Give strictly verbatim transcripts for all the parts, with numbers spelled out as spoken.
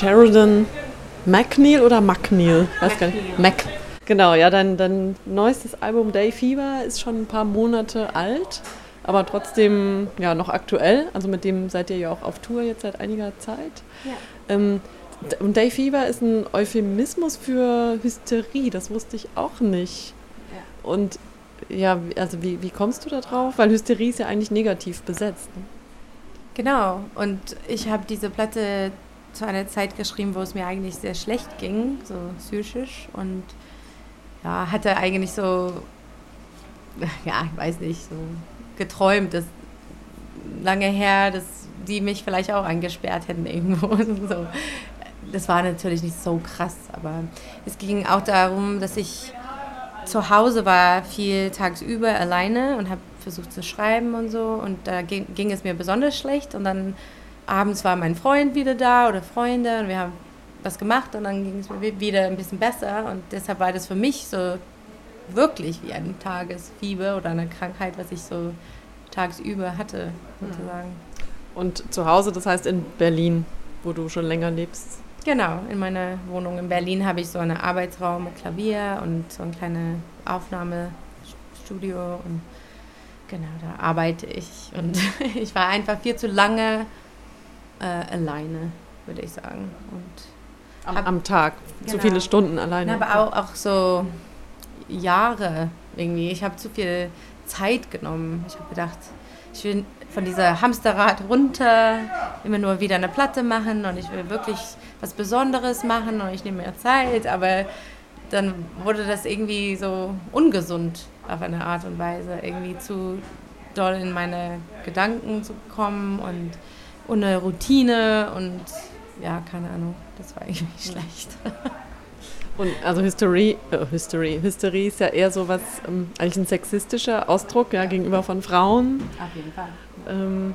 Sheridan McNeil oder McNeil? Weiß gar nicht. Mac. Genau, ja, dein, dein neuestes Album Day Fever ist schon ein paar Monate alt, aber trotzdem ja noch aktuell. Also mit dem seid ihr ja auch auf Tour jetzt seit einiger Zeit. Ja. Ähm, und Day Fever ist ein Euphemismus für Hysterie, das wusste ich auch nicht. Ja. Und ja, also wie, wie kommst du da drauf? Weil Hysterie ist ja eigentlich negativ besetzt. Ne? Genau, und ich habe diese Platte zu einer Zeit geschrieben, wo es mir eigentlich sehr schlecht ging, so psychisch, und ja, hatte eigentlich so, ja, ich weiß nicht, so geträumt, dass lange her, dass die mich vielleicht auch eingesperrt hätten irgendwo. So. Das war natürlich nicht so krass, aber es ging auch darum, dass ich zu Hause war, viel tagsüber alleine und habe versucht zu schreiben und so, und da ging, ging es mir besonders schlecht, und dann abends war mein Freund wieder da oder Freunde und wir haben was gemacht und dann ging es mir wieder ein bisschen besser, und deshalb war das für mich so wirklich wie ein Tagesfieber oder eine Krankheit, was ich so tagsüber hatte, sozusagen. Und zu Hause, das heißt in Berlin, wo du schon länger lebst? Genau, in meiner Wohnung in Berlin habe ich so einen Arbeitsraum mit Klavier und so ein kleines Aufnahmestudio, und genau, da arbeite ich, und ich war einfach viel zu lange äh, alleine, würde ich sagen. Und Am, hab, am Tag, genau, zu viele Stunden alleine. Aber auch, auch so Jahre irgendwie. Ich habe zu viel Zeit genommen. Ich habe gedacht, ich will von dieser Hamsterrad runter, immer nur wieder eine Platte machen, und ich will wirklich was Besonderes machen und ich nehme mir Zeit, aber dann wurde das irgendwie so ungesund auf eine Art und Weise, irgendwie zu doll in meine Gedanken zu kommen und ohne Routine und ja, keine Ahnung, das war irgendwie schlecht. Und also Hysterie, äh, Hysterie, Hysterie ist ja eher so was, ähm, eigentlich ein sexistischer Ausdruck, ja, gegenüber von Frauen. Auf jeden Fall. Ähm,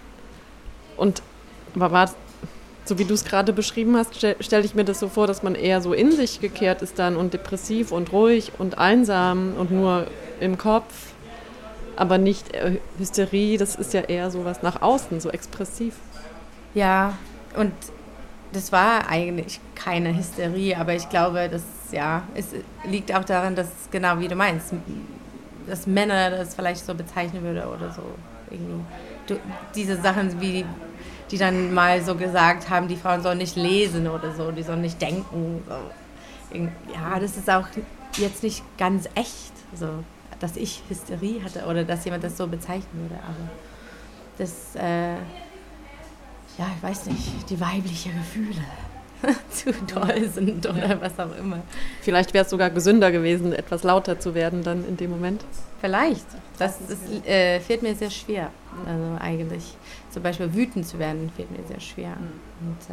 und war, war, so wie du es gerade beschrieben hast, stelle stell ich mir das so vor, dass man eher so in sich gekehrt ist dann und depressiv und ruhig und einsam und nur im Kopf, aber nicht äh, Hysterie, das ist ja eher so was nach außen, so expressiv. Ja, und das war eigentlich keine Hysterie, aber ich glaube, dass, ja, es liegt auch daran, dass, genau wie du meinst, dass Männer das vielleicht so bezeichnen würde oder so. Irgendwie. Du, diese Sachen, wie, die dann mal so gesagt haben, die Frauen sollen nicht lesen oder so, die sollen nicht denken. So. Ja, das ist auch jetzt nicht ganz echt, so, dass ich Hysterie hatte oder dass jemand das so bezeichnen würde, aber das... Äh, ja, ich weiß nicht, die weiblichen Gefühle zu doll sind oder was auch immer. Vielleicht wäre es sogar gesünder gewesen, etwas lauter zu werden dann in dem Moment. Vielleicht. Das ist, äh, fällt mir sehr schwer. Also eigentlich zum Beispiel wütend zu werden, fällt mir sehr schwer. Und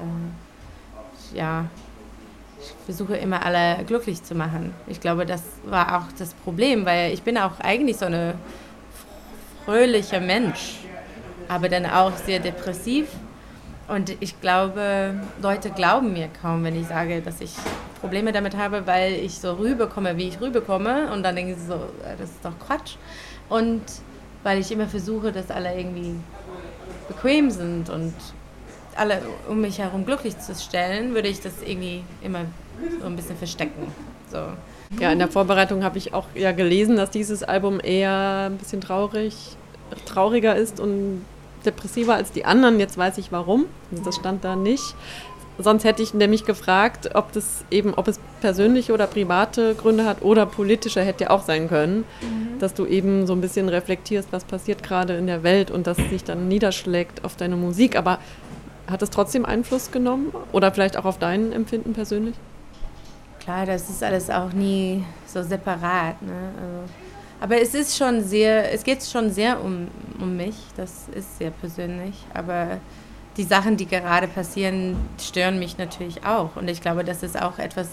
äh, ja, ich versuche immer alle glücklich zu machen. Ich glaube, das war auch das Problem, weil ich bin auch eigentlich so ein fröhlicher Mensch, aber dann auch sehr depressiv. Und ich glaube, Leute glauben mir kaum, wenn ich sage, dass ich Probleme damit habe, weil ich so rüberkomme, wie ich rüberkomme. Und dann denken sie so, das ist doch Quatsch. Und weil ich immer versuche, dass alle irgendwie bequem sind und alle um mich herum glücklich zu stellen, würde ich das irgendwie immer so ein bisschen verstecken. So. Ja, in der Vorbereitung habe ich auch ja gelesen, dass dieses Album eher ein bisschen traurig, trauriger ist und depressiver als die anderen. Jetzt weiß ich warum. Also das stand da nicht. Sonst hätte ich nämlich gefragt, ob das eben, ob es persönliche oder private Gründe hat oder politische, hätte ja auch sein können, mhm. dass du eben so ein bisschen reflektierst, was passiert gerade in der Welt und das sich dann niederschlägt auf deine Musik. Aber hat es trotzdem Einfluss genommen oder vielleicht auch auf dein Empfinden persönlich? Klar, das ist alles auch nie so separat, ne? Also aber es ist schon sehr, es geht schon sehr um, um mich, das ist sehr persönlich, aber die Sachen, die gerade passieren, stören mich natürlich auch, und ich glaube, das ist auch etwas,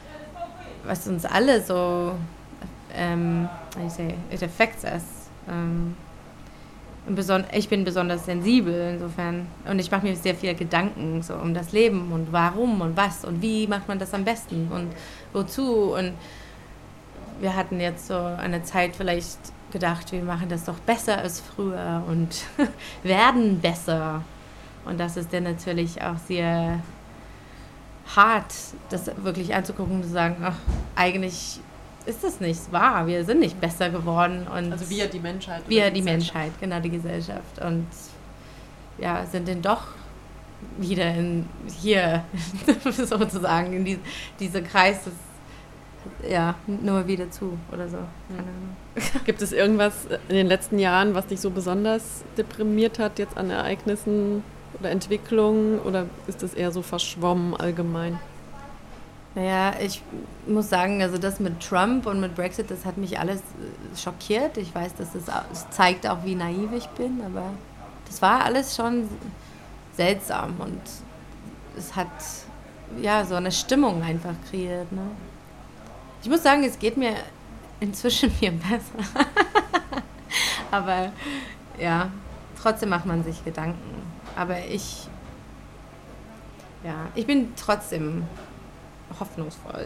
was uns alle so, ähm, I say, it affects us. Ähm, ich bin besonders sensibel insofern, und ich mache mir sehr viel Gedanken so um das Leben und warum und was und wie macht man das am besten und wozu, und wir hatten jetzt so eine Zeit vielleicht gedacht, wir machen das doch besser als früher und werden besser. Und das ist dann natürlich auch sehr hart, das wirklich anzugucken und zu sagen, ach, eigentlich ist das nicht wahr, wir sind nicht besser geworden. Und also wir, die Menschheit. Wir, die Menschheit, genau, die Gesellschaft. Und ja, sind denn doch wieder in, hier sozusagen in die, diese Kreis des, ja, nur wieder zu oder so. Keine Ahnung. Gibt es irgendwas in den letzten Jahren, was dich so besonders deprimiert hat, jetzt an Ereignissen oder Entwicklungen, oder ist das eher so verschwommen allgemein? Naja, ich muss sagen, also das mit Trump und mit Brexit, das hat mich alles schockiert. Ich weiß, dass das, das zeigt auch, wie naiv ich bin, aber das war alles schon seltsam und es hat ja so eine Stimmung einfach kreiert. Ne? Ich muss sagen, es geht mir inzwischen viel besser. Aber ja, trotzdem macht man sich Gedanken. Aber ich, ja, ich bin trotzdem hoffnungsvoll.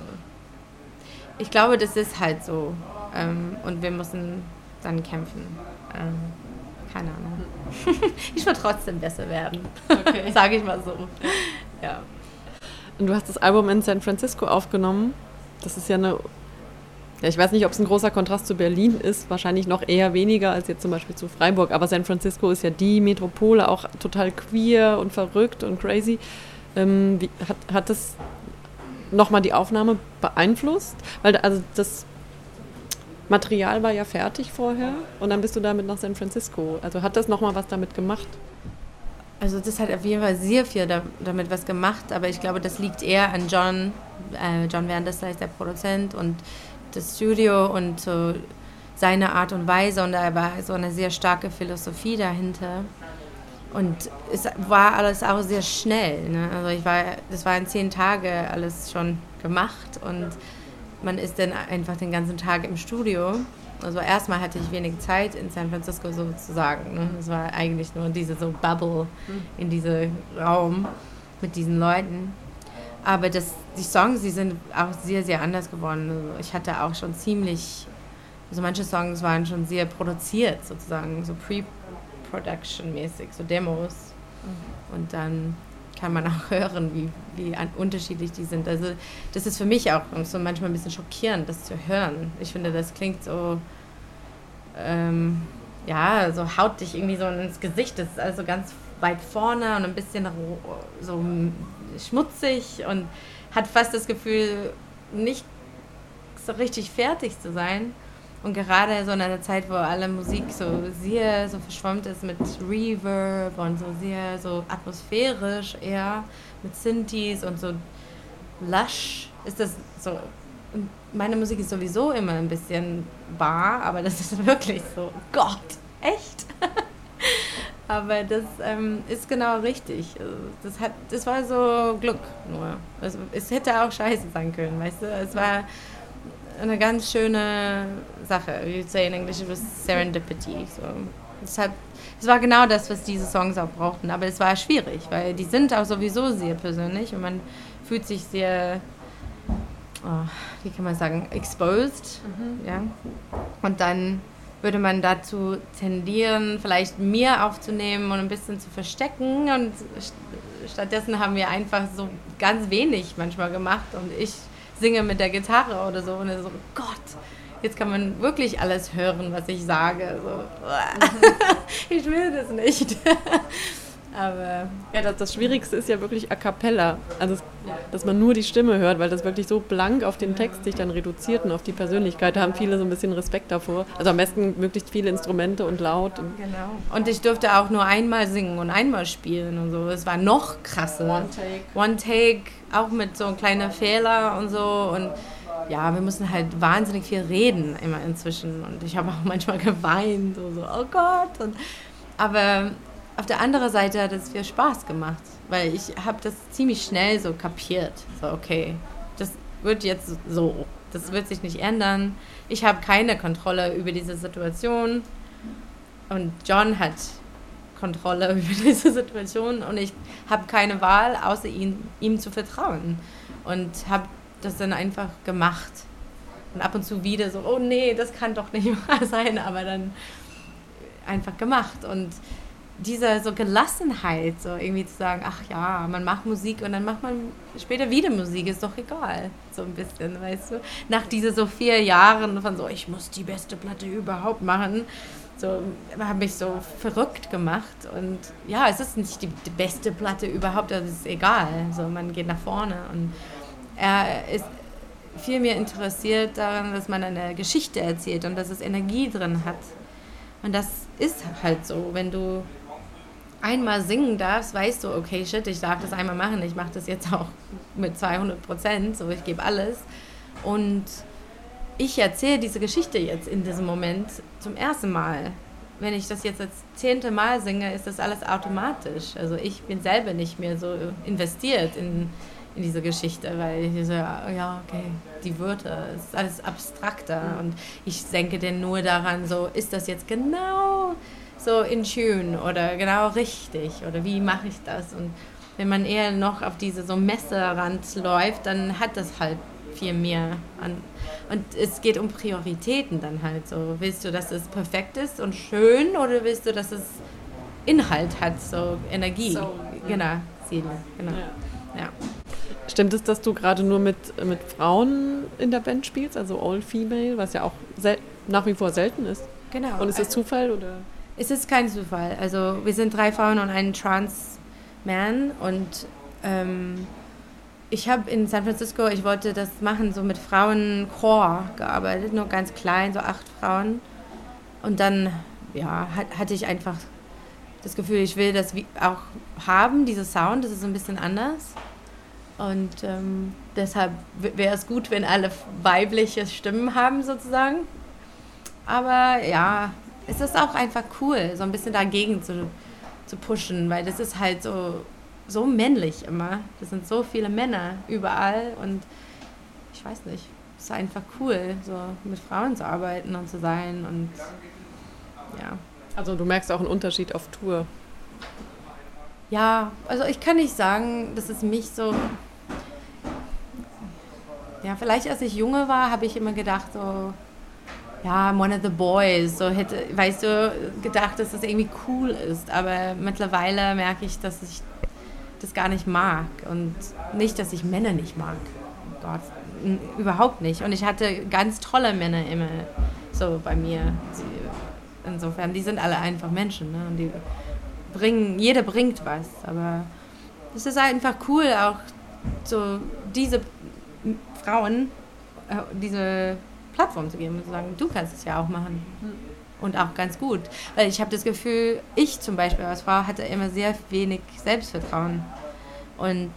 Ich glaube, das ist halt so. Ähm, und wir müssen dann kämpfen. Ähm, keine Ahnung. Ich will trotzdem besser werden. Okay. Sage ich mal so. Ja. Und du hast das Album in San Francisco aufgenommen. Das ist ja eine, ja, ich weiß nicht, ob es ein großer Kontrast zu Berlin ist, wahrscheinlich noch eher weniger als jetzt zum Beispiel zu Freiburg, aber San Francisco ist ja die Metropole, auch total queer und verrückt und crazy. Ähm, wie, hat, hat das nochmal die Aufnahme beeinflusst? Weil also das Material war ja fertig vorher und dann bist du damit nach San Francisco. Also hat das nochmal was damit gemacht? Also das hat auf jeden Fall sehr viel da, damit was gemacht, aber ich glaube, das liegt eher an John. Äh, John Vanderslice ist der Produzent und das Studio und so seine Art und Weise, und da war so eine sehr starke Philosophie dahinter. Und es war alles auch sehr schnell. Ne? Also ich war, das war in zehn Tagen alles schon gemacht und man ist dann einfach den ganzen Tag im Studio. Also erstmal hatte ich wenig Zeit in San Francisco sozusagen. Ne? Es war eigentlich nur diese so Bubble in diesem Raum mit diesen Leuten. Aber das, die Songs, die sind auch sehr, sehr anders geworden. Also ich hatte auch schon ziemlich, also manche Songs waren schon sehr produziert sozusagen, so Pre-Production-mäßig, so Demos. Und dann kann man auch hören, wie, wie unterschiedlich die sind. Also das ist für mich auch so manchmal ein bisschen schockierend, das zu hören. Ich finde, das klingt so, ähm, ja, so haut dich irgendwie so ins Gesicht. Das ist also ganz weit vorne und ein bisschen so schmutzig und hat fast das Gefühl, nicht so richtig fertig zu sein. Und gerade so in einer Zeit, wo alle Musik so sehr so verschwommen ist mit Reverb und so sehr so atmosphärisch eher, mit Synthes und so lush, ist das so. Und meine Musik ist sowieso immer ein bisschen bar, aber das ist wirklich so, Gott, echt? Aber das ähm, ist genau richtig. Das, hat, das war so Glück nur. Also, es hätte auch scheiße sein können, weißt du? Es war eine ganz schöne Sache. You'd say in English it was serendipity. So. Es, hat, es war genau das, was diese Songs auch brauchten. Aber es war schwierig, weil die sind auch sowieso sehr persönlich und man fühlt sich sehr, oh, wie kann man sagen, exposed. Mhm. Ja? Und dann würde man dazu tendieren, vielleicht mehr aufzunehmen und ein bisschen zu verstecken. Und stattdessen haben wir einfach so ganz wenig manchmal gemacht und ich singe mit der Gitarre oder so und so, Gott, jetzt kann man wirklich alles hören, was ich sage. So. Ich will das nicht. Aber ja, das, das Schwierigste ist ja wirklich a cappella, also dass man nur die Stimme hört, weil das wirklich so blank auf den Text sich dann reduziert und auf die Persönlichkeit. Da haben viele so ein bisschen Respekt davor. Also am besten möglichst viele Instrumente und laut. Und genau. Und ich durfte auch nur einmal singen und einmal spielen und so. Es war noch krasser. One Take. One Take, auch mit so kleinen Fehlern und so. Und ja, wir mussten halt wahnsinnig viel reden immer inzwischen. Und ich habe auch manchmal geweint und so, oh Gott. Und, aber auf der anderen Seite hat es viel Spaß gemacht, weil ich habe das ziemlich schnell so kapiert. So, okay, das wird jetzt so, das wird sich nicht ändern. Ich habe keine Kontrolle über diese Situation und John hat Kontrolle über diese Situation und ich habe keine Wahl, außer ihn, ihm zu vertrauen. Und habe das dann einfach gemacht. Und ab und zu wieder so, oh nee, das kann doch nicht wahr sein, aber dann einfach gemacht. Und diese so Gelassenheit, so irgendwie zu sagen, ach ja, man macht Musik und dann macht man später wieder Musik, ist doch egal, so ein bisschen, weißt du. Nach diese so vier Jahren von so, ich muss die beste Platte überhaupt machen, so habe ich so verrückt gemacht und ja, es ist nicht die, die beste Platte überhaupt, das ist egal, so man geht nach vorne und er ist viel mehr interessiert daran, dass man eine Geschichte erzählt und dass es Energie drin hat. Und das ist halt so, wenn du einmal singen darfst, weißt du, okay, shit, ich darf das einmal machen, ich mache das jetzt auch mit zweihundert Prozent, so ich gebe alles. Und ich erzähle diese Geschichte jetzt in diesem Moment zum ersten Mal. Wenn ich das jetzt das zehnte Mal singe, ist das alles automatisch. Also ich bin selber nicht mehr so investiert in, in diese Geschichte, weil ich so, ja, okay, die Wörter, es ist alles abstrakter. Und ich denke dann nur daran, so, ist das jetzt genau so in tune oder genau richtig oder wie mache ich das? Und wenn man eher noch auf diese so Messerrand läuft, dann hat das halt viel mehr an. Und es geht um Prioritäten dann halt so. Willst du, dass es perfekt ist und schön oder willst du, dass es Inhalt hat, so Energie? So, genau, Ziele, genau. Ja. Ja. Stimmt es, dass du gerade nur mit, mit Frauen in der Band spielst, also All-Female, was ja auch sel- nach wie vor selten ist? Genau. Und ist das also, Zufall oder? Es ist kein Zufall. Also wir sind drei Frauen und ein Trans-Man und ähm, ich habe in San Francisco, ich wollte das machen, so mit Frauenchor gearbeitet, nur ganz klein, so acht Frauen. Und dann ja, hat, hatte ich einfach das Gefühl, ich will das auch haben, dieses Sound, das ist so ein bisschen anders. Und ähm, deshalb wäre es gut, wenn alle weibliche Stimmen haben sozusagen. Aber ja, es ist auch einfach cool, so ein bisschen dagegen zu, zu pushen, weil das ist halt so, so männlich immer. Das sind so viele Männer überall und ich weiß nicht, es ist einfach cool, so mit Frauen zu arbeiten und zu sein und ja. Also du merkst auch einen Unterschied auf Tour? Ja, also ich kann nicht sagen, dass es mich so... Ja, vielleicht als ich junge war, habe ich immer gedacht so... Ja, one of the boys, so hätte, weißt du, gedacht, dass das irgendwie cool ist. Aber mittlerweile merke ich, dass ich das gar nicht mag. Und nicht, dass ich Männer nicht mag. Oh Gott, n- überhaupt nicht. Und ich hatte ganz tolle Männer immer so bei mir. Insofern, die sind alle einfach Menschen. Ne? Und die bringen, jeder bringt was. Aber es ist einfach cool, auch so diese Frauen, äh, diese Plattform zu geben und zu sagen, du kannst es ja auch machen. Und auch ganz gut. Weil ich habe das Gefühl, ich zum Beispiel als Frau hatte immer sehr wenig Selbstvertrauen. Und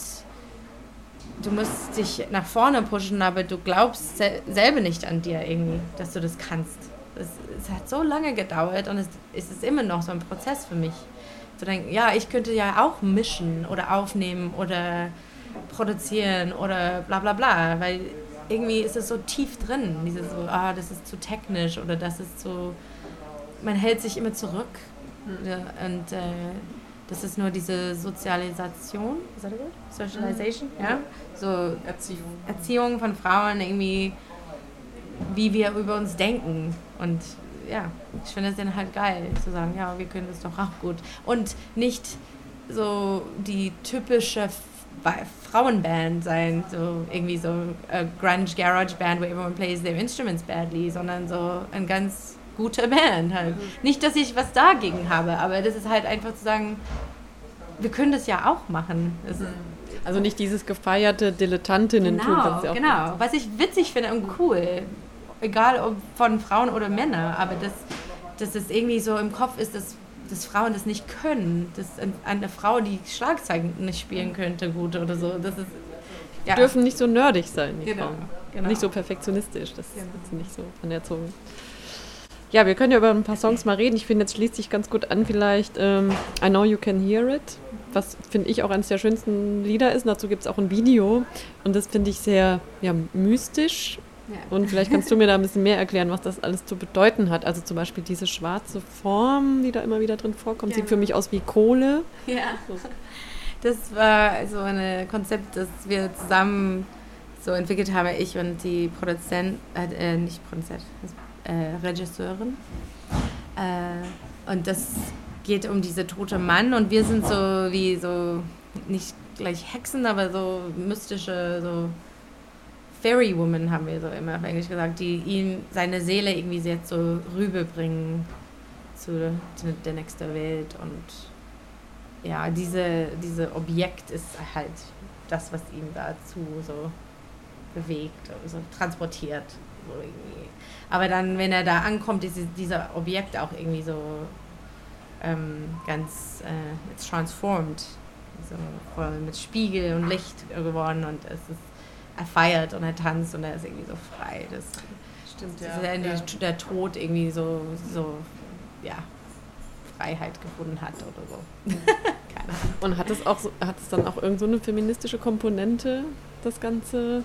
du musst dich nach vorne pushen, aber du glaubst sel- selber nicht an dir irgendwie, dass du das kannst. Es, es hat so lange gedauert und es, es ist immer noch so ein Prozess für mich. Zu denken, ja, ich könnte ja auch mischen oder aufnehmen oder produzieren oder bla bla bla, weil irgendwie ist es so tief drin, dieses so, ah, das ist zu technisch oder das ist so, man hält sich immer zurück. Mhm. Ja, und äh, das ist nur diese Sozialisation, ist das gut? Socialization, mhm. Ja, so Erziehung. Erziehung von Frauen irgendwie, wie wir über uns denken und ja, ich finde es dann halt geil zu sagen, ja, wir können das doch auch gut und nicht so die typische Frauenband sein, so irgendwie so a grunge garage band where everyone plays their instruments badly, sondern so ein ganz guter Band halt. Mhm. Nicht, dass ich was dagegen habe, aber das ist halt einfach zu sagen, wir können das ja auch machen. Das ist also nicht dieses gefeierte Dilettantinnen-Tour. Genau, ja genau. Was ich witzig finde und cool, egal ob von Frauen oder Männern, aber das, dass es irgendwie so im Kopf ist, dass dass Frauen das nicht können, dass eine Frau, die Schlagzeug nicht spielen könnte, gut oder so. Das ist, ja. Die dürfen nicht so nerdig sein, die genau, Frauen. Genau. Nicht so perfektionistisch, das genau. ist nicht so anerzogen. Ja, wir können ja über ein paar Songs mal reden. Ich finde, jetzt schließt sich ganz gut an vielleicht ähm, I Know You Can Hear It, was, finde ich, auch eines der schönsten Lieder ist. Und dazu gibt es auch ein Video und das finde ich sehr ja, mystisch. Ja. Und vielleicht kannst du mir da ein bisschen mehr erklären, was das alles zu bedeuten hat. Also zum Beispiel diese schwarze Form, die da immer wieder drin vorkommt, ja. Sieht für mich aus wie Kohle. Ja, das war so ein Konzept, das wir zusammen so entwickelt haben, ich und die Produzentin, äh, nicht Produzentin, äh, Regisseurin. Äh, und das geht um diese tote Mann und wir sind so wie so, nicht gleich Hexen, aber so mystische, so Fairy Woman haben wir so immer auf Englisch gesagt, die ihm seine Seele irgendwie jetzt so rüberbringen zu, zu der nächsten Welt und ja, diese, diese Objekt ist halt das, was ihn dazu so bewegt, so transportiert. So irgendwie. Aber dann, wenn er da ankommt, ist dieser Objekt auch irgendwie so ähm, ganz äh, it's transformed, so voll mit Spiegel und Licht geworden und es ist, er feiert und er tanzt und er ist irgendwie so frei. Das stimmt, das ja. Ist ja. Der Tod irgendwie so, so ja, Freiheit gefunden hat oder so. Keine Ahnung. Und hat es auch so, hat es dann auch irgend so eine feministische Komponente, das Ganze?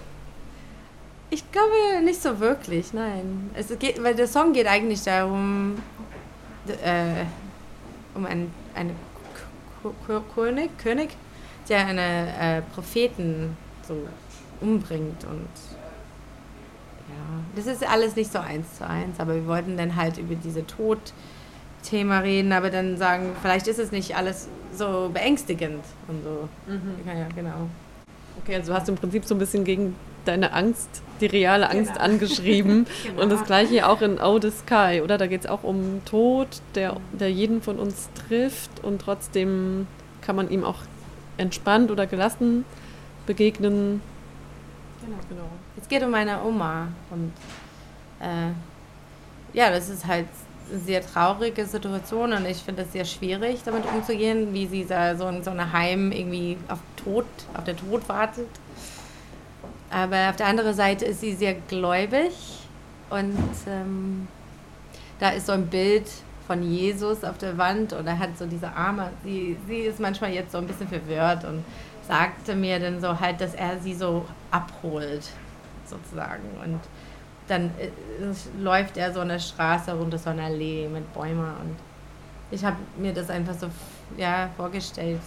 Ich glaube nicht so wirklich, nein. Es geht, weil der Song geht eigentlich darum, äh, um einen, eine K- K- König, König, der eine äh, Propheten so umbringt und ja, das ist alles nicht so eins zu eins, aber wir wollten dann halt über diese Tod-Thema reden, aber dann sagen, vielleicht ist es nicht alles so beängstigend und so. Mhm. Ja, ja, genau. Okay, also du hast im Prinzip so ein bisschen gegen deine Angst, die reale Angst genau. angeschrieben. Genau. Und das gleiche auch in Oh the Sky, oder? Da geht es auch um Tod, der, der jeden von uns trifft und trotzdem kann man ihm auch entspannt oder gelassen begegnen. Genau, genau. Es geht um meine Oma und äh, ja, das ist halt eine sehr traurige Situation und ich finde es sehr schwierig, damit umzugehen, wie sie da so in so einem Heim irgendwie auf Tod, auf der Tod wartet. Aber auf der anderen Seite ist sie sehr gläubig und ähm, da ist so ein Bild von Jesus auf der Wand und er hat so diese Arme. Sie, sie ist manchmal jetzt so ein bisschen verwirrt und sagte mir dann so halt, dass er sie so abholt, sozusagen. Und dann äh, läuft er so eine Straße runter, so eine Allee mit Bäumen und ich habe mir das einfach so ja, vorgestellt,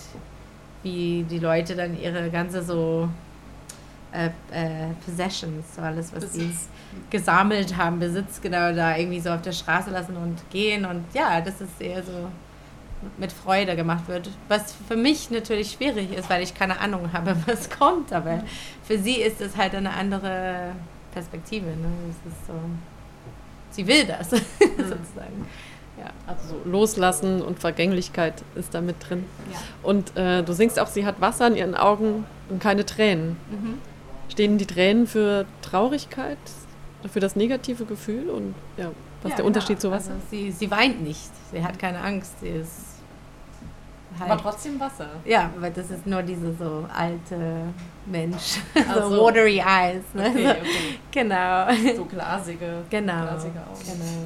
wie die Leute dann ihre ganze so Äh, äh, Possessions, so alles, was sie gesammelt haben, Besitz genau da irgendwie so auf der Straße lassen und gehen und ja, dass es eher so mit Freude gemacht wird, was für mich natürlich schwierig ist, weil ich keine Ahnung habe, was kommt, aber für sie ist es halt eine andere Perspektive, ne? Es ist so, sie will das, sozusagen. Ja. Also so Loslassen und Vergänglichkeit ist da mit drin. Ja. Und äh, du singst auch, sie hat Wasser in ihren Augen und keine Tränen. Mhm. Stehen die Tränen für Traurigkeit, für das negative Gefühl und ja, was ja, der Unterschied genau. zu Wasser? Also sie, sie weint nicht, sie hat keine Angst, sie ist halt, aber trotzdem Wasser. Ja, weil das ist nur diese so alte Mensch, so, so watery eyes. Ne? Okay, okay. Genau. So glasige, genau. glasige Augen. Genau.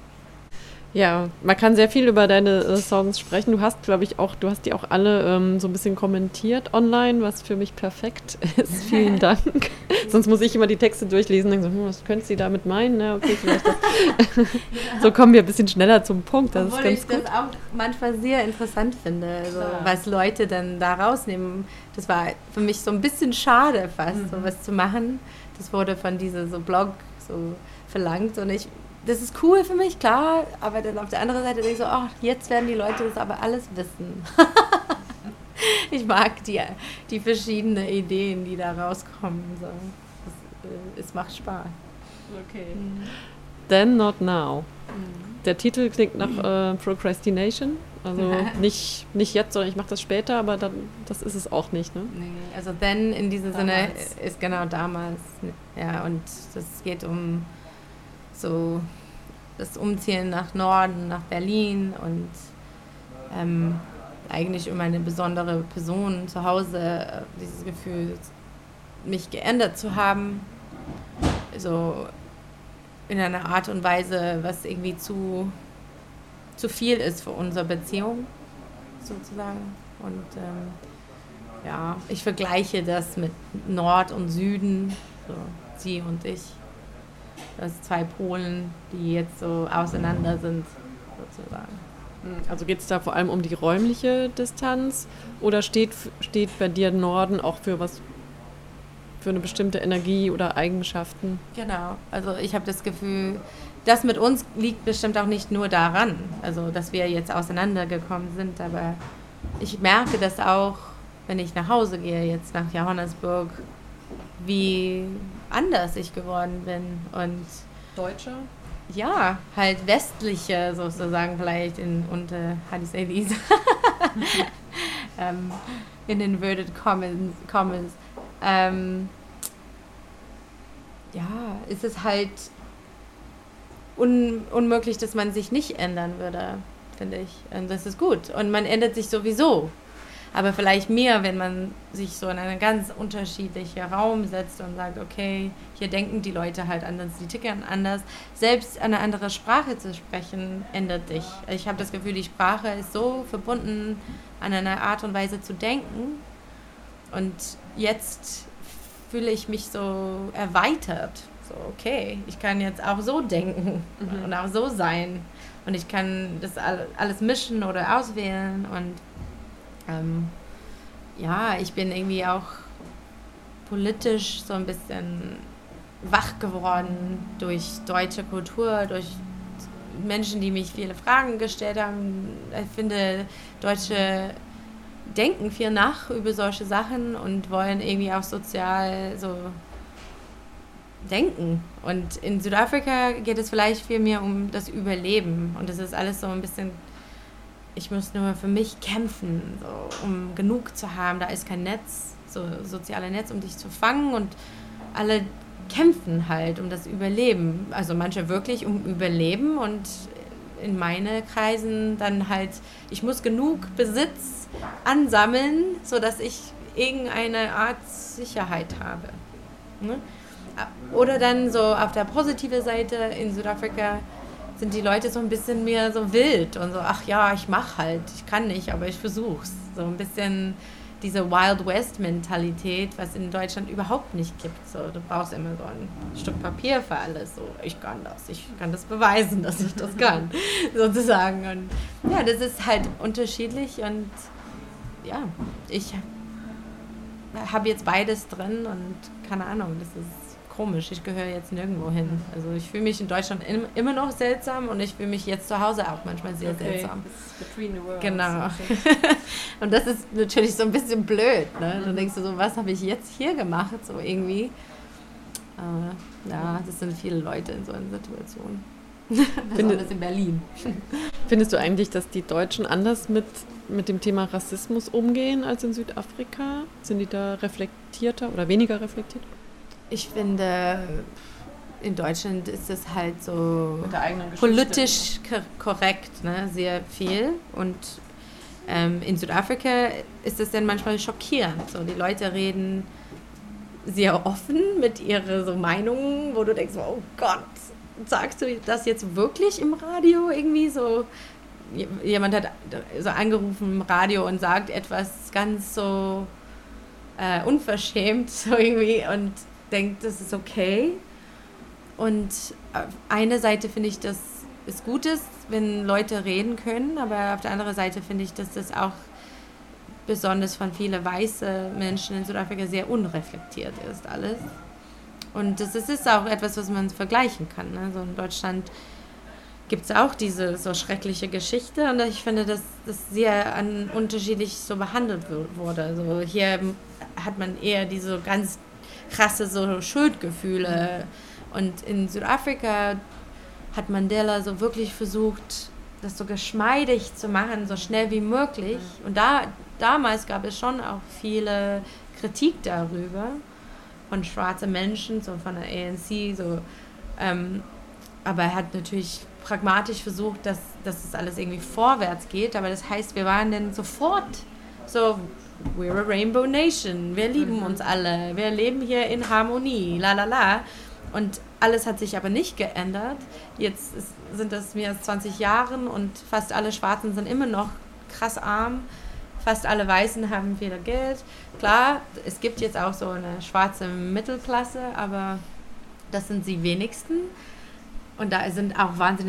Ja, man kann sehr viel über deine äh, Songs sprechen. Du hast, glaube ich, auch, du hast die auch alle ähm, so ein bisschen kommentiert online, was für mich perfekt ist. Vielen Dank. Sonst muss ich immer die Texte durchlesen und denke so, hm, was könnte sie damit meinen? Ne? Okay, vielleicht das. So kommen wir ein bisschen schneller zum Punkt. Das Obwohl ist ganz ich gut. das auch manchmal sehr interessant finde, also, was Leute dann da rausnehmen. Das war für mich so ein bisschen schade fast, mhm. so was zu machen. Das wurde von diesem so Blog so verlangt und ich das ist cool für mich, klar, aber dann auf der anderen Seite denke ich so, ach, jetzt werden die Leute das aber alles wissen. Ich mag die, die verschiedenen Ideen, die da rauskommen. So. Das, äh, es macht Spaß. Okay. Mhm. Then Not Now. Mhm. Der Titel klingt nach äh, Procrastination. Also nicht, nicht jetzt, sondern ich mache das später, aber dann, das ist es auch nicht, ne? Nee, also Then in diesem Damals. Sinne ist genau damals. Ja, und das geht um so das Umziehen nach Norden, nach Berlin und ähm, eigentlich um eine besondere Person zu Hause, äh, dieses Gefühl, mich geändert zu haben, so in einer Art und Weise, was irgendwie zu, zu viel ist für unsere Beziehung, sozusagen. Und ähm, ja, ich vergleiche das mit Nord und Süden, so sie und ich. Das zwei Polen, die jetzt so auseinander sind, sozusagen. Also geht es da vor allem um die räumliche Distanz oder steht, steht bei dir Norden auch für was für eine bestimmte Energie oder Eigenschaften. Genau, also ich habe das Gefühl, das mit uns liegt bestimmt auch nicht nur daran, also dass wir jetzt auseinandergekommen sind, aber ich merke das auch, wenn ich nach Hause gehe, jetzt nach Johannesburg, wie anders ich geworden bin und Deutscher? Ja, halt westliche sozusagen vielleicht in unter Hadis Elise ähm, in inverted commas, commas. Ähm, ja, ist es halt un, unmöglich, dass man sich nicht ändern würde, finde ich. Und das ist gut. Und man ändert sich sowieso. Aber vielleicht mehr, wenn man sich so in einen ganz unterschiedlichen Raum setzt und sagt, okay, hier denken die Leute halt anders, die tickern anders. Selbst eine andere Sprache zu sprechen, ändert dich. Ich habe das Gefühl, die Sprache ist so verbunden an eine Art und Weise zu denken. Und jetzt fühle ich mich so erweitert. So, okay, ich kann jetzt auch so denken mhm. und auch so sein. Und ich kann das alles mischen oder auswählen und Ähm, ja, ich bin irgendwie auch politisch so ein bisschen wach geworden durch deutsche Kultur, durch Menschen, die mich viele Fragen gestellt haben. Ich finde, Deutsche denken viel nach über solche Sachen und wollen irgendwie auch sozial so denken. Und in Südafrika geht es vielleicht viel mehr um das Überleben. Und das ist alles so ein bisschen... Ich muss nur für mich kämpfen, so, um genug zu haben. Da ist kein Netz, so soziale Netz, um dich zu fangen. Und alle kämpfen halt um das Überleben. Also manche wirklich um Überleben. Und in meine Kreisen dann halt, ich muss genug Besitz ansammeln, sodass ich irgendeine Art Sicherheit habe. Ne? Oder dann so auf der positiven Seite in Südafrika sind die Leute so ein bisschen mehr so wild und so, ach ja, ich mach halt, ich kann nicht, aber ich versuch's. So ein bisschen diese Wild West Mentalität, was in Deutschland überhaupt nicht gibt. So, du brauchst immer so ein Stück Papier für alles. So, ich kann das, ich kann das beweisen, dass ich das kann, sozusagen. Und ja, das ist halt unterschiedlich und ja, ich habe jetzt beides drin und keine Ahnung, das ist komisch, ich gehöre jetzt nirgendwo hin. Also ich fühle mich in Deutschland im, immer noch seltsam und ich fühle mich jetzt zu Hause auch manchmal sehr okay. seltsam. Between the worlds. Genau. Und das ist natürlich so ein bisschen blöd. Ne? Dann denkst du so, was habe ich jetzt hier gemacht? So irgendwie. Aber ja, das sind viele Leute in so einer Situation. Besonders in Berlin. Findest du eigentlich, dass die Deutschen anders mit, mit dem Thema Rassismus umgehen als in Südafrika? Sind die da reflektierter oder weniger reflektiert? Ich finde, in Deutschland ist es halt so mit der eigenen politisch korrekt, ne? Sehr viel. Und ähm, in Südafrika ist es dann manchmal schockierend. So, die Leute reden sehr offen mit ihren so Meinungen, wo du denkst, oh Gott, sagst du das jetzt wirklich im Radio irgendwie so? Jemand hat so angerufen im Radio und sagt etwas ganz so äh, unverschämt so irgendwie und denkt, das ist okay. Und auf einer Seite finde ich, dass es gut ist, wenn Leute reden können, aber auf der anderen Seite finde ich, dass das auch besonders von vielen weißen Menschen in Südafrika sehr unreflektiert ist alles. Und das ist auch etwas, was man vergleichen kann. Ne? So in Deutschland gibt es auch diese so schreckliche Geschichte und ich finde, dass das sehr an, unterschiedlich so behandelt wurde. Also hier hat man eher diese ganz krasse so Schuldgefühle. Und in Südafrika hat Mandela so wirklich versucht, das so geschmeidig zu machen, so schnell wie möglich. Und da damals gab es schon auch viele Kritik darüber von schwarzen Menschen, so von der A N C, so. Ähm, aber er hat natürlich pragmatisch versucht, dass, dass es alles irgendwie vorwärts geht. Aber das heißt, wir waren dann sofort so, we're a Rainbow Nation, wir lieben mhm. uns alle, wir leben hier in Harmonie, la la la. Und alles hat sich aber nicht geändert. Jetzt ist, sind das mehr als zwanzig Jahre und fast alle Schwarzen sind immer noch krass arm. Fast alle Weißen haben viel Geld. Klar, es gibt jetzt auch so eine schwarze Mittelklasse, aber das sind die wenigsten. Und da sind auch wahnsinnig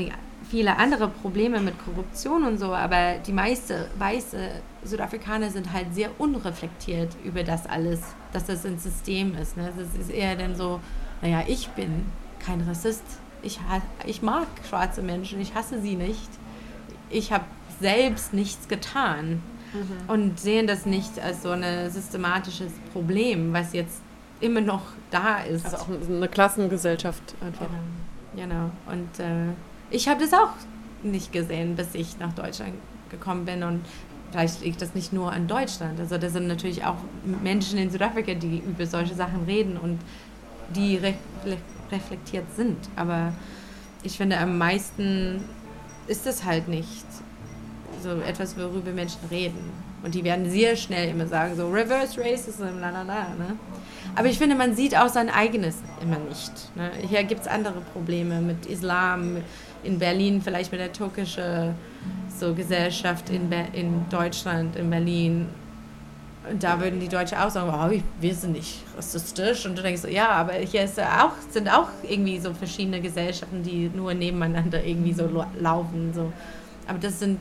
viele andere Probleme mit Korruption und so, aber die meisten weiße Südafrikaner sind halt sehr unreflektiert über das alles, dass das ein System ist. Ne? Das ist eher dann so, naja, ich bin kein Rassist, ich, ich mag schwarze Menschen, ich hasse sie nicht, ich habe selbst nichts getan mhm. und sehen das nicht als so ein systematisches Problem, was jetzt immer noch da ist. Also auch eine Klassengesellschaft einfach. Genau, genau. Und äh, ich habe das auch nicht gesehen, bis ich nach Deutschland gekommen bin und vielleicht liegt das nicht nur an Deutschland. Also das sind natürlich auch Menschen in Südafrika, die über solche Sachen reden und die re- reflektiert sind. Aber ich finde, am meisten ist das halt nicht so etwas, worüber Menschen reden. Und die werden sehr schnell immer sagen, so Reverse Racism, la la la. Ne? Aber ich finde, man sieht auch sein eigenes immer nicht. Ne? Hier gibt es andere Probleme mit Islam, in Berlin vielleicht mit der türkischen so Gesellschaft in, Be- in Deutschland, in Berlin. Und da würden die Deutschen auch sagen, oh, wir sind nicht rassistisch. Und du denkst so, ja, aber hier ist auch, sind auch irgendwie so verschiedene Gesellschaften, die nur nebeneinander irgendwie so lo- laufen. So. Aber das sind,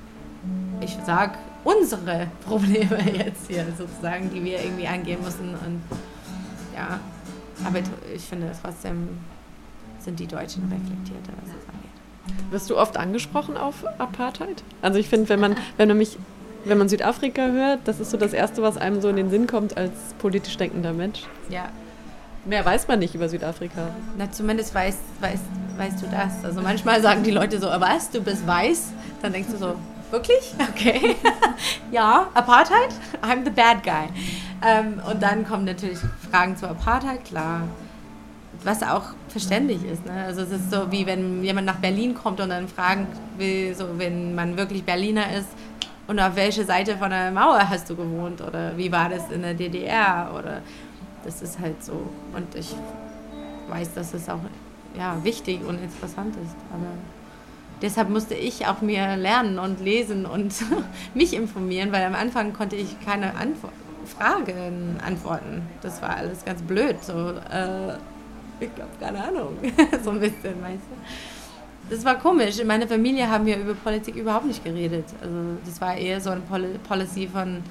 ich sag, unsere Probleme jetzt hier sozusagen, die wir irgendwie angehen müssen. Und ja, aber ich finde trotzdem sind die Deutschen reflektierter, was das angeht. Wirst du oft angesprochen auf Apartheid? Also ich finde, wenn man, wenn man mich, wenn man Südafrika hört, das ist so das Erste, was einem so in den Sinn kommt als politisch denkender Mensch. Ja. Mehr weiß man nicht über Südafrika. Na, zumindest weißt, weißt, weißt du das. Also manchmal sagen die Leute so, was, du bist weiß? Dann denkst du so, wirklich? Okay. Ja, Apartheid? I'm the bad guy. Ähm, und dann kommen natürlich Fragen zur Apartheid, klar. Was auch verständlich ist. Ne? Also es ist so, wie wenn jemand nach Berlin kommt und dann fragen will, so wenn man wirklich Berliner ist, und auf welche Seite von der Mauer hast du gewohnt? Oder wie war das in der D D R? Oder das ist halt so. Und ich weiß, dass es auch ja, wichtig und interessant ist. Aber deshalb musste ich auch mir lernen und lesen und mich informieren, weil am Anfang konnte ich keine Antwort, Fragen antworten. Das war alles ganz blöd. So, äh, ich habe keine Ahnung. So ein bisschen, weißt du. Das war komisch. In meiner Familie haben wir über Politik überhaupt nicht geredet. Also das war eher so eine Pol- Policy von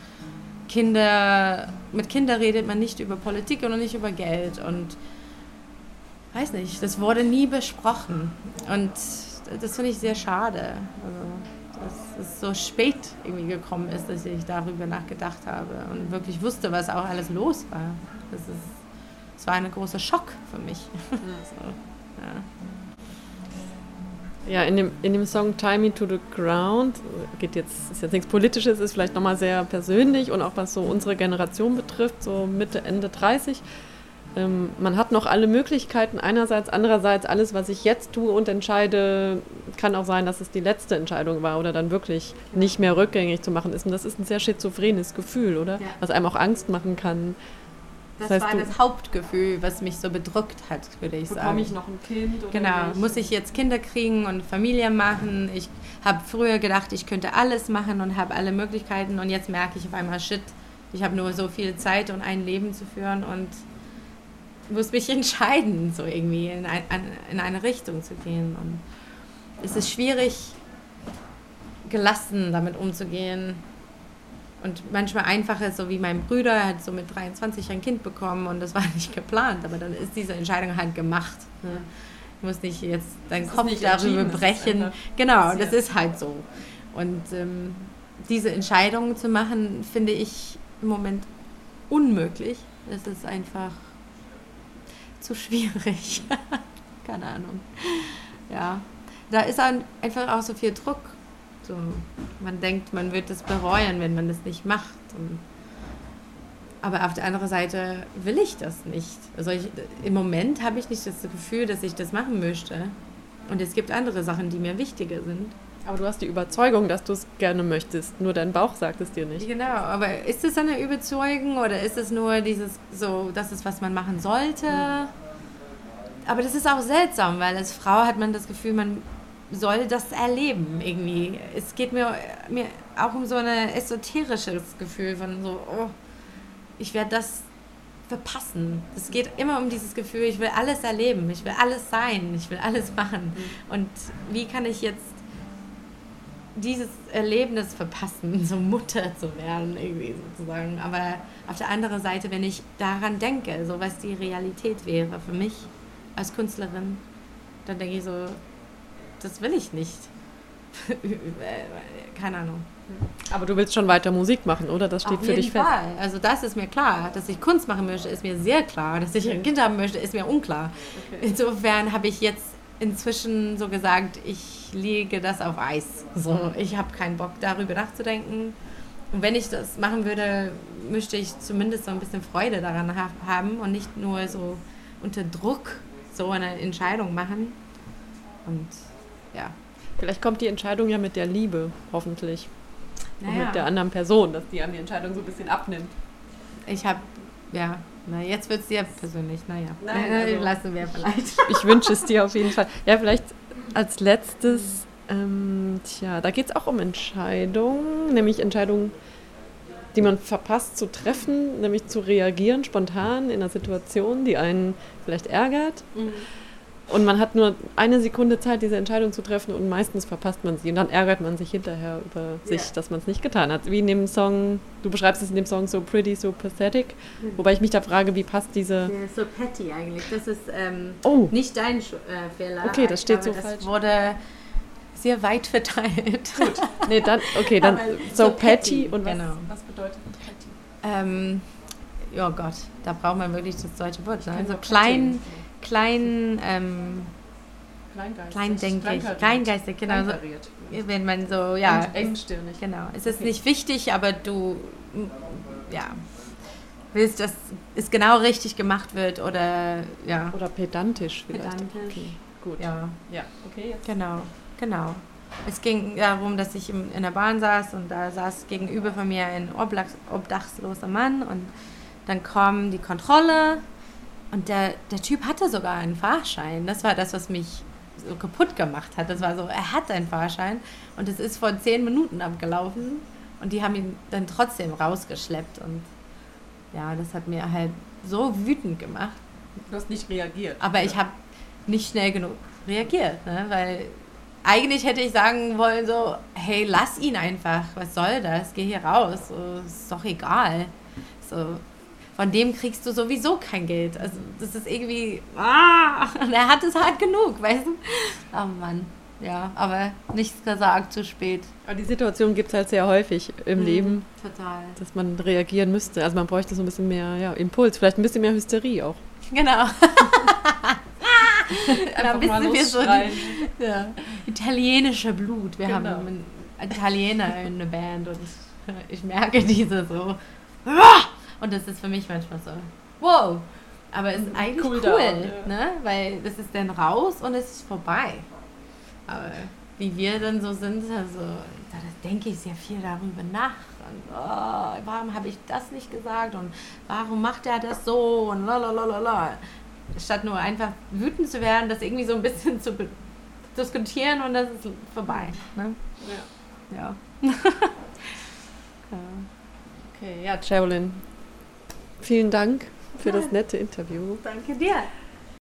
Kinder. Mit Kindern redet man nicht über Politik und nicht über Geld. Und weiß nicht, das wurde nie besprochen. Und das finde ich sehr schade. Also, dass es so spät irgendwie gekommen ist, dass ich darüber nachgedacht habe und wirklich wusste, was auch alles los war. Das ist, das war ein großer Schock für mich. So, ja. Ja, in dem, in dem Song Tie Me to the Ground geht jetzt, ist jetzt nichts Politisches, ist vielleicht nochmal sehr persönlich und auch was so unsere Generation betrifft, so Mitte, Ende dreißig. Ähm, man hat noch alle Möglichkeiten einerseits, andererseits alles, was ich jetzt tue und entscheide, kann auch sein, dass es die letzte Entscheidung war oder dann wirklich nicht mehr rückgängig zu machen ist. Und das ist ein sehr schizophrenes Gefühl, oder? Ja. Was einem auch Angst machen kann. Das, das heißt, war das Hauptgefühl, was mich so bedrückt hat, würde ich sagen. Bekomme ich noch ein Kind? Oder genau, nicht? Muss ich jetzt Kinder kriegen und Familie machen? Ich habe früher gedacht, ich könnte alles machen und habe alle Möglichkeiten und jetzt merke ich auf einmal, shit, ich habe nur so viel Zeit, um ein Leben zu führen und muss mich entscheiden, so irgendwie in, ein, in eine Richtung zu gehen. Und es ist schwierig, gelassen damit umzugehen. Und manchmal einfacher, so wie mein Bruder hat so mit dreiundzwanzig ein Kind bekommen und das war nicht geplant, aber dann ist diese Entscheidung halt gemacht. Ne? Ich muss nicht jetzt deinen das Kopf darüber brechen. Genau, das ist halt so. Und ähm, diese Entscheidung zu machen, finde ich im Moment unmöglich. Es ist einfach zu schwierig. Keine Ahnung. Ja, da ist einfach auch so viel Druck. So, man denkt, man wird das bereuen, wenn man das nicht macht. Und, aber auf der anderen Seite will ich das nicht. Also ich, im Moment habe ich nicht das Gefühl, dass ich das machen möchte. Und es gibt andere Sachen, die mir wichtiger sind. Aber du hast die Überzeugung, dass du es gerne möchtest. Nur dein Bauch sagt es dir nicht. Genau, aber ist es eine Überzeugung oder ist es nur dieses, so, das ist, was man machen sollte? Mhm. Aber das ist auch seltsam, weil als Frau hat man das Gefühl, man soll das erleben irgendwie. Es geht mir, mir auch um so ein esoterisches Gefühl von so, oh, ich werde das verpassen. Es geht immer um dieses Gefühl, ich will alles erleben, ich will alles sein, ich will alles machen. Mhm. Und wie kann ich jetzt dieses Erlebnis verpassen, so Mutter zu werden, irgendwie sozusagen. Aber auf der anderen Seite, wenn ich daran denke, so was die Realität wäre für mich als Künstlerin, dann denke ich so, das will ich nicht. Keine Ahnung. Aber du willst schon weiter Musik machen, oder? Das steht auf für dich fest. Auf jeden Fall. Also das ist mir klar. Dass ich Kunst machen möchte, ist mir sehr klar. Dass ich ein Kind haben möchte, ist mir unklar. Okay. Insofern habe ich jetzt inzwischen so gesagt, ich lege das auf Eis. So, ich habe keinen Bock, darüber nachzudenken. Und wenn ich das machen würde, möchte ich zumindest so ein bisschen Freude daran ha- haben und nicht nur so unter Druck so eine Entscheidung machen. Und ja. Vielleicht kommt die Entscheidung ja mit der Liebe, hoffentlich. Naja. Und mit der anderen Person, dass die an die Entscheidung so ein bisschen abnimmt. Ich habe, ja, na, jetzt wird es sehr persönlich, naja. Nein, also, lassen wir vielleicht. Ich wünsche es dir auf jeden Fall. Ja, vielleicht als letztes, ähm, tja, da geht es auch um Entscheidungen, nämlich Entscheidungen, die man verpasst zu treffen, nämlich zu reagieren spontan in einer Situation, die einen vielleicht ärgert. Mhm. Und man hat nur eine Sekunde Zeit, diese Entscheidung zu treffen und meistens verpasst man sie. Und dann ärgert man sich hinterher über sich, yeah. dass man es nicht getan hat. Wie in dem Song, du beschreibst es in dem Song So Pretty, So Pathetic. Mhm. Wobei ich mich da frage, wie passt diese... Ja, so petty eigentlich. Das ist ähm, oh. nicht dein äh, Fehler. Okay, das steht so das falsch. Das wurde sehr weit verteilt. Gut. Nee, dann, okay, dann So, so petty. petty. Und was, genau. was bedeutet petty? Ähm, oh Gott, da braucht man wirklich das deutsche Wort. Ne? Also klein... Klein, ähm, Kleingeistig. Kleindenkig, kleingeistig, genau. So, wenn man so, ja. Und engstirnig. Genau. Es ist okay. nicht wichtig, aber du, ja, willst, dass es genau richtig gemacht wird oder, ja. Oder pedantisch vielleicht. Pedantisch. Okay, gut. Ja. Ja, okay. Jetzt. Genau, genau. Es ging darum, dass ich in der Bahn saß und da saß gegenüber von mir ein obdachloser Mann und dann kam die Kontrolle. Und der, der Typ hatte sogar einen Fahrschein. Das war das, was mich so kaputt gemacht hat. Das war so, er hat einen Fahrschein und es ist vor zehn Minuten abgelaufen und die haben ihn dann trotzdem rausgeschleppt. Und ja, das hat mir halt so wütend gemacht. Du hast nicht reagiert. Aber ich habe nicht schnell genug reagiert, ne? Weil eigentlich hätte ich sagen wollen so, hey, lass ihn einfach. Was soll das? Geh hier raus. So, ist doch egal. So... Von dem kriegst du sowieso kein Geld. Also das ist irgendwie, ah, er hat es hart genug, weißt du? Oh Mann, ja, aber nichts gesagt, zu spät. Aber die Situation gibt es halt sehr häufig im mhm, Leben. Total. Dass man reagieren müsste. Also man bräuchte so ein bisschen mehr ja, Impuls, vielleicht ein bisschen mehr Hysterie auch. Genau. Da wissen wir so die, ja, italienische Blut. Wir genau. haben einen Italiener in der Band und ich, ich merke diese so. Und das ist für mich manchmal so, wow, aber es ist eigentlich cool, cool down, ja. Ne? Weil das ist dann raus und es ist vorbei. Aber wie wir dann so sind, also, da denke ich sehr viel darüber nach. Und, oh, warum habe ich das nicht gesagt und warum macht er das so und lalalala. Statt nur einfach wütend zu werden, das irgendwie so ein bisschen zu be- diskutieren und das ist vorbei. Ne? Ja. Ja. Ja. Okay, ja, Sherilyn. Vielen Dank für das nette Interview. Danke dir.